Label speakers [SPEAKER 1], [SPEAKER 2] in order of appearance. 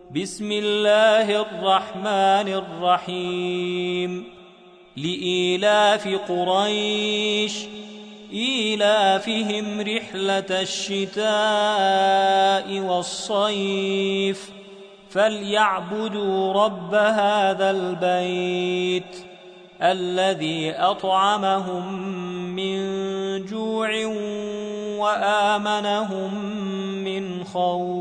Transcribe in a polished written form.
[SPEAKER 1] بسم الله الرحمن الرحيم لإيلاف قريش إيلافهم رحلة الشتاء والصيف فليعبدوا رب هذا البيت الذي أطعمهم من جوع وآمنهم من خوف.